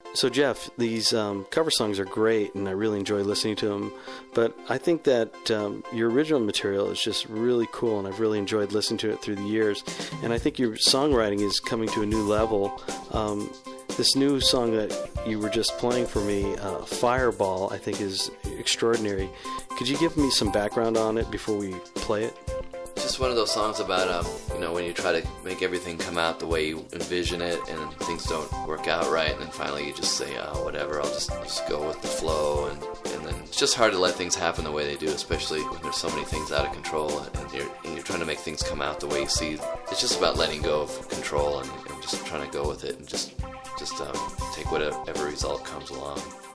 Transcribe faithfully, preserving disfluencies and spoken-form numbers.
So, Jeff, these um, cover songs are great, and I really enjoy listening to them. But I think that um, your original material is just really cool, and I've really enjoyed listening to it through the years. And I think your songwriting is coming to a new level. Um, this new song that you were just playing for me, uh, Fireball, I think is extraordinary. Could you give me some background on it before we play it? Just one of those songs about, um, you know, when you try to make everything come out the way you envision it and things don't work out right, and then finally you just say, oh, whatever, I'll just, just go with the flow, and, and then it's just hard to let things happen the way they do, especially when there's so many things out of control, and you're, and you're trying to make things come out the way you see. It's just about letting go of control and, and just trying to go with it and just, just um, take whatever result comes along.